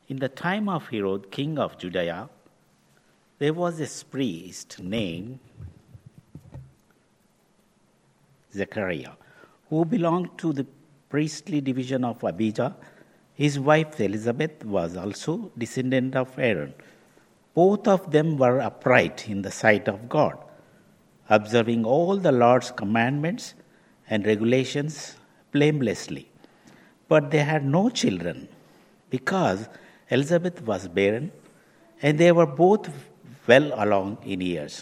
In the time of Herod, king of Judea, there was a priest named Zechariah, who belonged to the priestly division of Abijah. His wife Elizabeth was also descendant of Aaron. Both of them were upright in the sight of God, observing all the Lord's commandments and regulations blamelessly. But they had no children, because Elizabeth was barren, and they were both well along in years.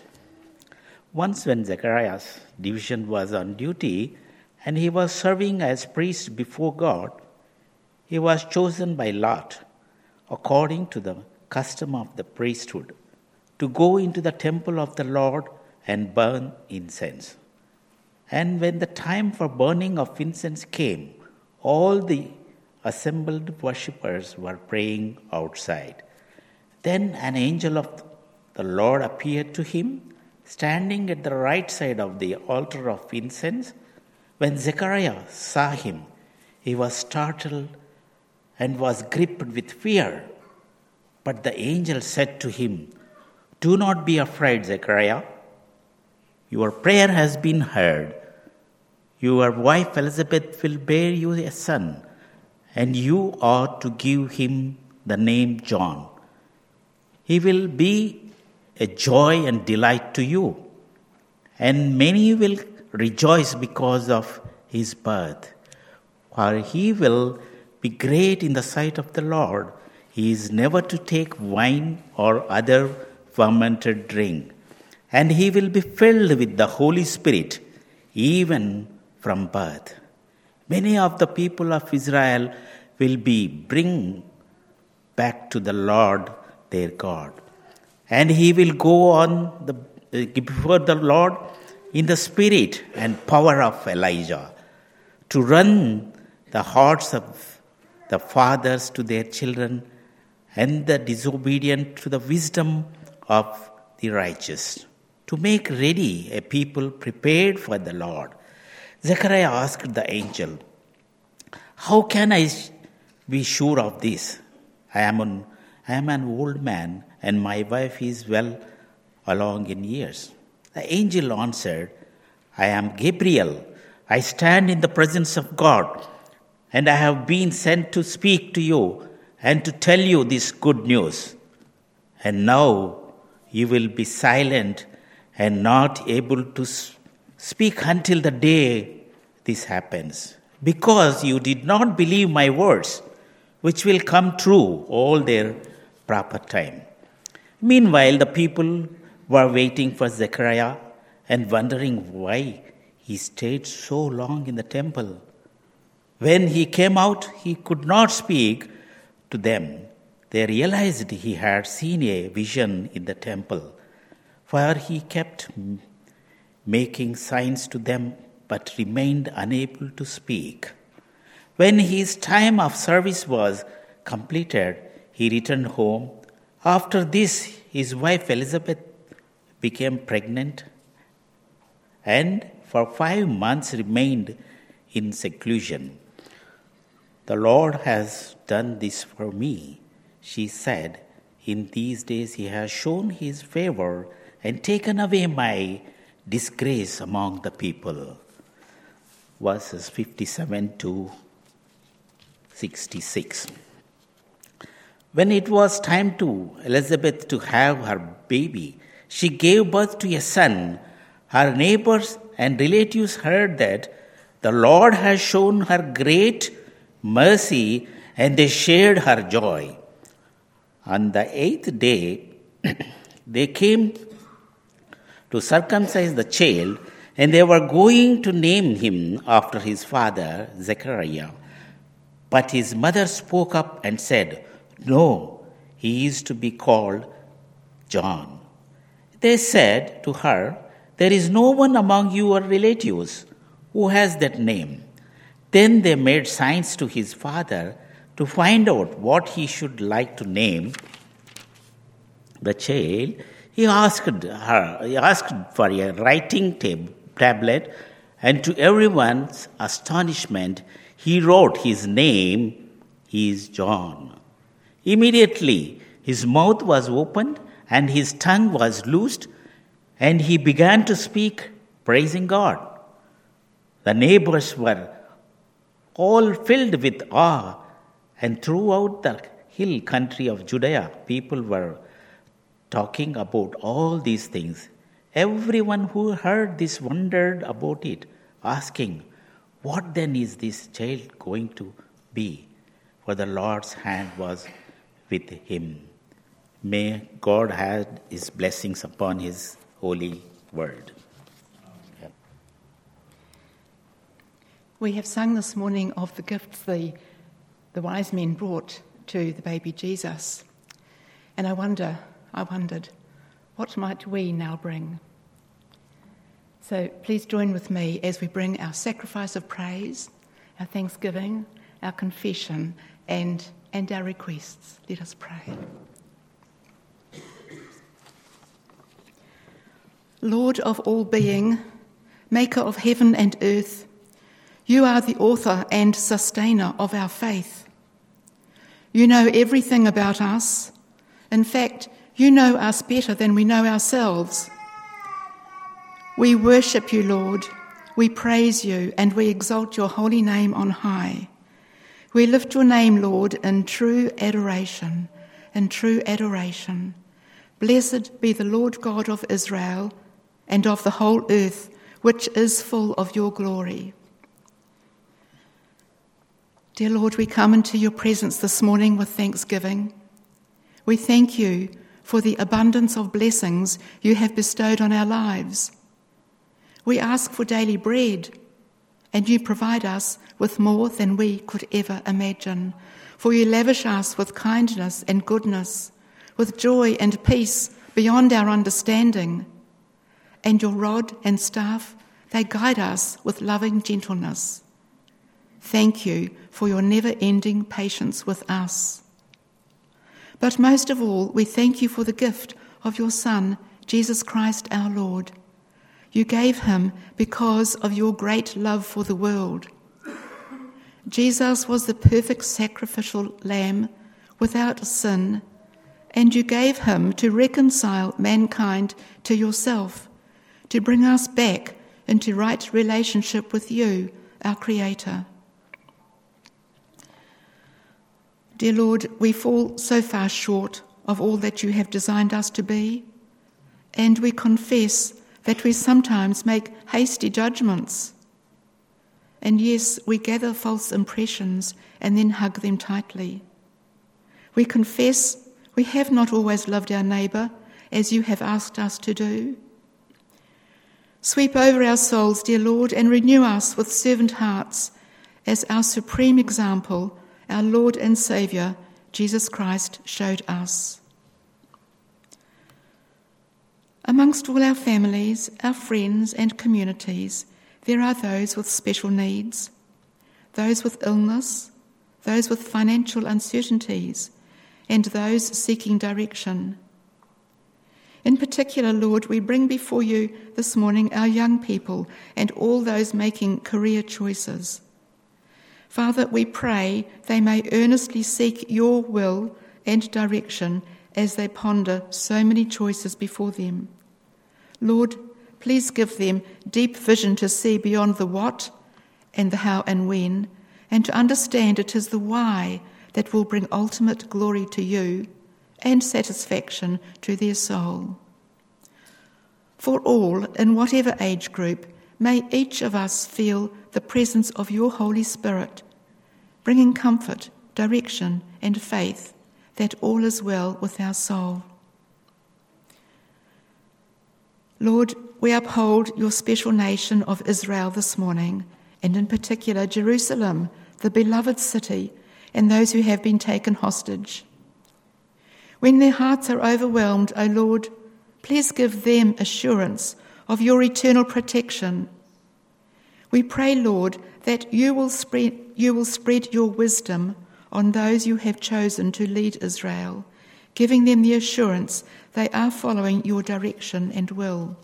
Once when Zechariah's division was on duty, and he was serving as priest before God, he was chosen by lot, according to the custom of the priesthood, to go into the temple of the Lord and burn incense. And when the time for burning of incense came, all the assembled worshippers were praying outside. Then an angel of the Lord appeared to him, standing at the right side of the altar of incense. When Zechariah saw him, he was startled and was gripped with fear. But the angel said to him, "Do not be afraid, Zechariah. Your prayer has been heard. Your wife Elizabeth will bear you a son, and you are to give him the name John. He will be a joy and delight to you, and many will rejoice because of his birth. For he will be great in the sight of the Lord. He is never to take wine or other fermented drink, and he will be filled with the Holy Spirit even from birth. Many of the people of Israel will be bring back to the Lord their God, and he will go on before the Lord in the spirit and power of Elijah, to run the hearts of the fathers to their children, and the disobedient to the wisdom of the righteous, to make ready a people prepared for the Lord." Zechariah asked the angel, "How can I be sure of this? I am an old man, and my wife is well along in years." The angel answered, "I am Gabriel. I stand in the presence of God, and I have been sent to speak to you and to tell you this good news. And now you will be silent and not able to speak until the day this happens, because you did not believe my words, which will come true all their proper time." Meanwhile, the people were waiting for Zechariah and wondering why he stayed so long in the temple. When he came out, he could not speak to them. They realized he had seen a vision in the temple, for he kept making signs to them but remained unable to speak. When his time of service was completed, he returned home. After this, his wife Elizabeth became pregnant, and for 5 months remained in seclusion. "The Lord has done this for me," she said. "In these days he has shown his favor and taken away my disgrace among the people." Verses 57 to 66. When it was time to Elizabeth to have her baby, she gave birth to a son. Her neighbors and relatives heard that the Lord has shown her great mercy, and they shared her joy. On the 8th day, they came to circumcise the child, and they were going to name him after his father, Zechariah. But his mother spoke up and said, "No, he is to be called John." They said to her, "There is no one among your relatives who has that name." Then they made signs to his father to find out what he should like to name the child. He asked for a writing tablet, and to everyone's astonishment, he wrote, "His name is John." Immediately his mouth was opened and his tongue was loosed, and he began to speak, praising God. The neighbors were all filled with awe, and throughout the hill country of Judea, people were talking about all these things. Everyone who heard this wondered about it, asking, "What then is this child going to be?" For the Lord's hand was with him. May God add his blessings upon his holy word. We have sung this morning of the gifts the wise men brought to the baby Jesus. And I wondered, what might we now bring? So please join with me as we bring our sacrifice of praise, our thanksgiving, our confession, and our requests. Let us pray. Lord of all being, maker of heaven and earth, you are the author and sustainer of our faith. You know everything about us. In fact, you know us better than we know ourselves. We worship you, Lord. We praise you and we exalt your holy name on high. We lift your name, Lord, in true adoration, Blessed be the Lord God of Israel and of the whole earth, which is full of your glory. Dear Lord, we come into your presence this morning with thanksgiving. We thank you for the abundance of blessings you have bestowed on our lives. We ask for daily bread, and you provide us with more than we could ever imagine. For you lavish us with kindness and goodness, with joy and peace beyond our understanding. And your rod and staff, they guide us with loving gentleness. Thank you for your never-ending patience with us. But most of all, we thank you for the gift of your Son, Jesus Christ our Lord. You gave him because of your great love for the world. Jesus was the perfect sacrificial lamb without sin, and you gave him to reconcile mankind to yourself, to bring us back into right relationship with you, our Creator. Dear Lord, we fall so far short of all that you have designed us to be, and we confess that we sometimes make hasty judgments. And yes, we gather false impressions and then hug them tightly. We confess we have not always loved our neighbour as you have asked us to do. Sweep over our souls, dear Lord, and renew us with servant hearts as our supreme example, our Lord and Saviour, Jesus Christ, showed us. Amongst all our families, our friends and communities, there are those with special needs, those with illness, those with financial uncertainties, and those seeking direction. In particular, Lord, we bring before you this morning our young people and all those making career choices. Father, we pray they may earnestly seek your will and direction as they ponder so many choices before them. Lord, please give them deep vision to see beyond the what and the how and when, and to understand it is the why that will bring ultimate glory to you and satisfaction to their soul. For all, in whatever age group, may each of us feel the presence of your Holy Spirit, bringing comfort, direction, and faith that all is well with our soul. Lord, we uphold your special nation of Israel this morning, and in particular Jerusalem, the beloved city, and those who have been taken hostage. When their hearts are overwhelmed, O Lord, please give them assurance of your eternal protection. We pray, Lord, that you will spread your wisdom on those you have chosen to lead Israel, giving them the assurance they are following your direction and will.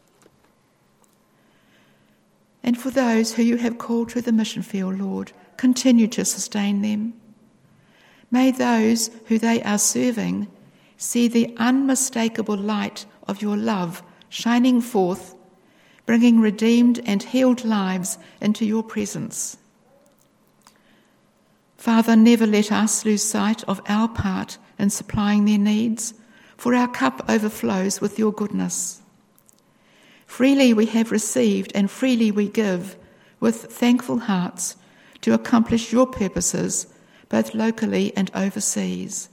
And for those who you have called to the mission field, Lord, continue to sustain them. May those who they are serving see the unmistakable light of your love shining forth, bringing redeemed and healed lives into your presence. Father, never let us lose sight of our part in supplying their needs, for our cup overflows with your goodness. Freely we have received and freely we give, with thankful hearts, to accomplish your purposes, both locally and overseas.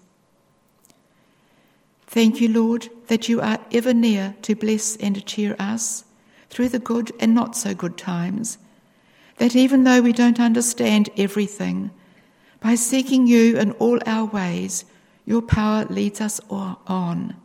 Thank you, Lord, that you are ever near to bless and cheer us through the good and not so good times, that even though we don't understand everything, by seeking you in all our ways, your power leads us on.